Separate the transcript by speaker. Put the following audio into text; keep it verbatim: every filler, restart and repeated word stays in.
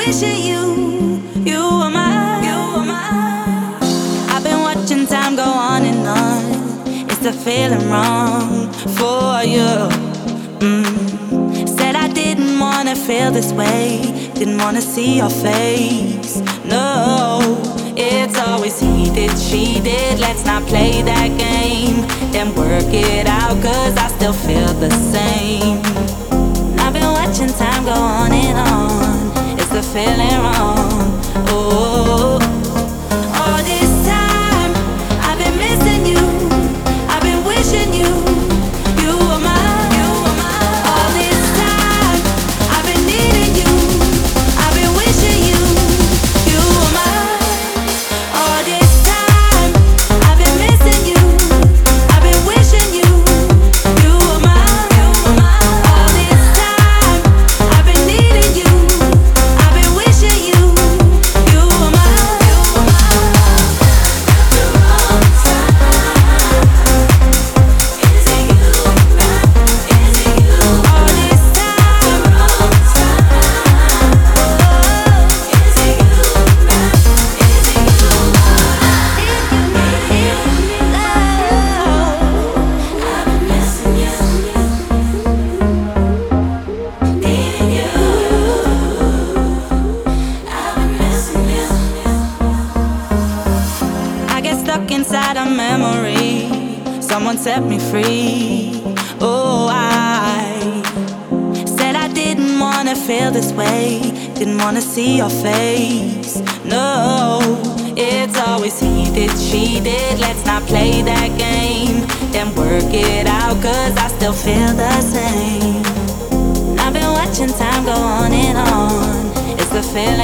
Speaker 1: wishing you, you were mine, you were mine. I've been watching time go on and on. It's the feeling wrong for you. Mm. Said I didn't wanna feel this way, didn't wanna see your face. No, it's always he did, she did. Let's not play that game, then work it out, cause I still feel the same. I've been watching time go on and on. It's the feeling wrong. Oh, all this time I've been missing you. I've been wishing you, you were mine, you were mine. All this time I've been needing you. I've been wishing you, you were mine. All this time I've been missing you. I've been wishing you, you were mine, you were mine. All this time I've been needing you. I've been wishing you, you were mine, you were mine. The wrong time. Is it you? Is it you? All this time. The wrong time. Is it you? Is it you? I've been missing you. Needing you. I've been missing you. I get stuck inside a memory. Someone set me free. Oh, I said I didn't wanna feel this way, didn't wanna see your face. No, it's always he did, she did. Let's not play that game, then work it out, cause I still feel the same. I've been watching time go on and on. It's the feeling